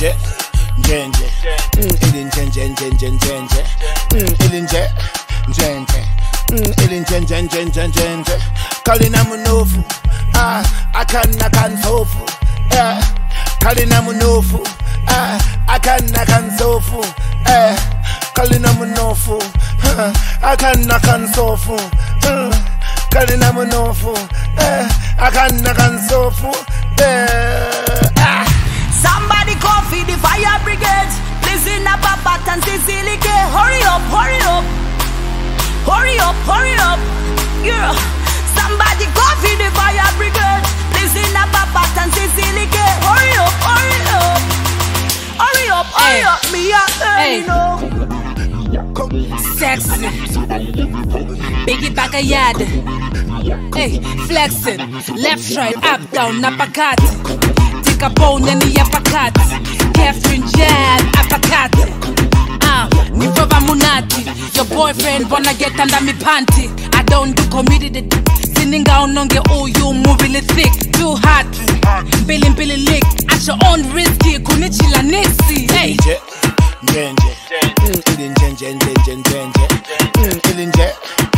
Elinje, njenje, elinje, njenje, elinje, njenje, elinje, njenje. Kalina munofu, akan sofu, kalina munofu, akan sofu, kalina munofu, akan sofu, kalina munofu, akan sofu. Somebody call for the fire brigade. Listen up, Papa and Sicily. Hurry up, hurry up, hurry up, hurry up. Yeah. Somebody call for the fire brigade. Listen up, Papa and Sicily. Hurry up, hurry up, hurry up, hurry up. Me a know. Sexy. Biggie back a yard. Hey, flexing. Left, right, up, down, uppercut. Take a bone and the uppercut. Catherine Jad, uppercut. Nivova Munati. Your boyfriend wanna get under me panty. I don't do comedy. Sitting down on the you moving it thick. Too hot. Billy lick. At your own risky. Kunichila Nixie. Hey. Njenje, elinje, elinje,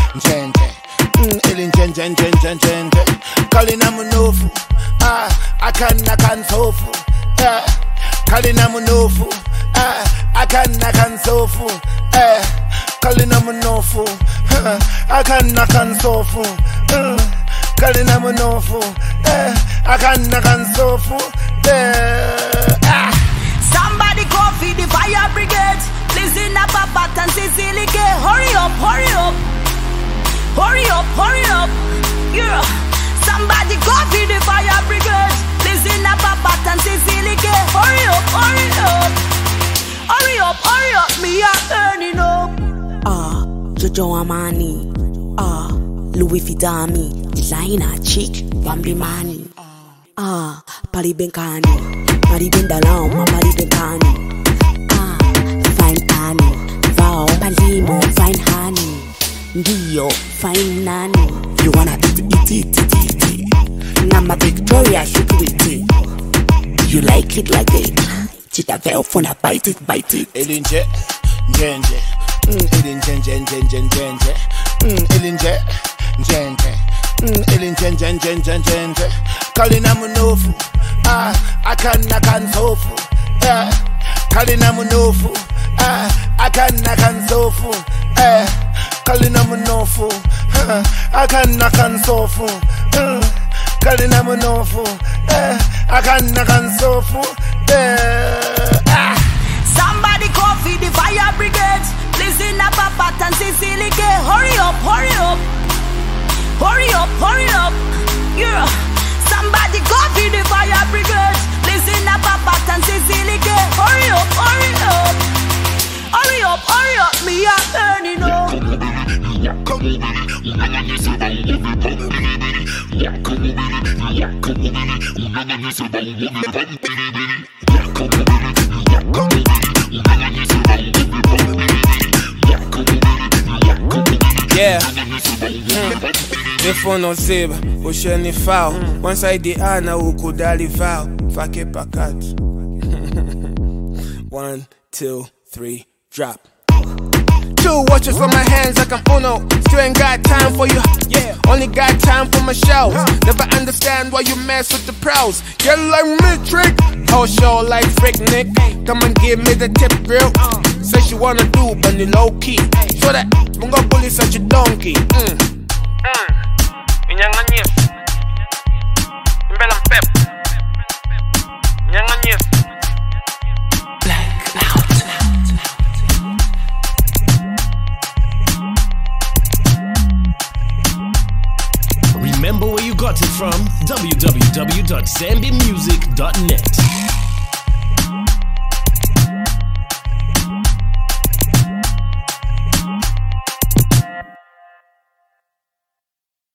njenje. Kalina munofu, akan sofu, kalina munofu, akan sofu, kalina munofu, akan sofu, kalina munofu, akan sofu. Somebody call for the fire brigade. Listen up, Papa and Sicily. Hurry up, hurry up, hurry up, hurry up. Yeah. Somebody call for the fire brigade. Listen up, Papa and Sicily. Hurry up, hurry up, hurry up, hurry up. Me a turning up. Jojo Amani. Louis Fidami. Designer chick. Bambi Mani. Pari Benkani. Pari Bendalao. Pari Benkani. Fine Annie. Vao Malimo. Fine honey. Ndio. Fine Nani. You wanna eat. Nama Victoria security. You like it like it. Chita Vel funa bite it. Elinje, njenje, elinje, njenje, elinje, njenje. Kalina munofu, akan sofu, kalina munofu, akan sofu, kalina munofu, akan sofu, kalina munofu, akan sofu. Somebody call for the fire brigade. Listen up, Papa and Sicily. Hurry up, hurry up, hurry up, hurry up. Yeah. Somebody call for the fire brigade. Listen up, Papa and Sicily. Hurry up, hurry up, hurry up, hurry up. Me a turning up. Yeah. If no save, ocean foul. Once I the ana ukudali vow. Fake pakat. 1, 2, 3, drop. 2 watches for my hands like I'm Uno. Still ain't got time for you, yeah. Only got time for my shows. Never understand why you mess with the pros. Get like me, trick. Whole show like Frick Nick. Come and give me the tip, real. Say she wanna do, but the low key. So that mungo bully such a donkey. Inyanganyes. Imbelam pep. Inyanganyes. Remember where you got it from? www.zambiamusic.net.